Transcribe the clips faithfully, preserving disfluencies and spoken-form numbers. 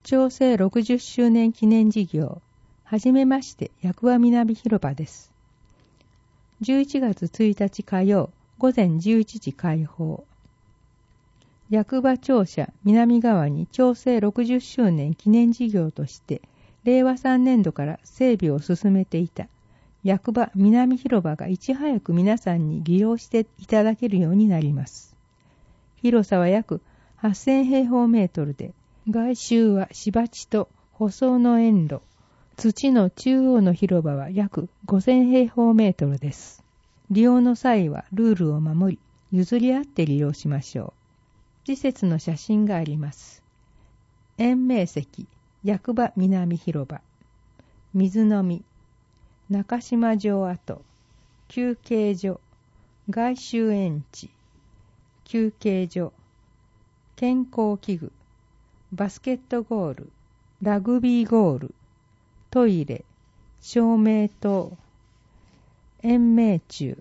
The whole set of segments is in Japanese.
長征ろくじゅっしゅうねん記念事業、はじめまして役場南広場です。じゅういちがつついたち火曜午前じゅういちじ開放。役場庁舎南側に長征ろくじゅっしゅうねん記念事業としてれいわさんねんどから整備を進めていた役場南広場がいち早く皆さんに利用していただけるようになります。広さは約はっせんへいほうメートルで、外周は芝地と舗装の園路、土の中央の広場は約ごせんへいほうメートルです。利用の際はルールを守り、譲り合って利用しましょう。施設の写真があります。園名席、役場南広場、水飲み、中島城跡、休憩所、外周園地、休憩所、健康器具、バスケットゴール、ラグビーゴール、トイレ、照明灯、延命柱、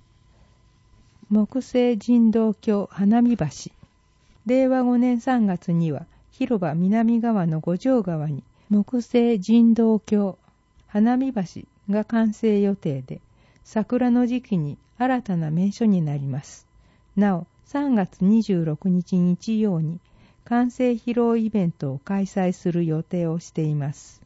木製人道橋花見橋。れいわごねんさんがつには広場南側の五条川に木製人道橋花見橋が完成予定で、桜の時期に新たな名所になります。なお、さんがつにじゅうろくにち日曜に完成披露イベントを開催する予定をしています。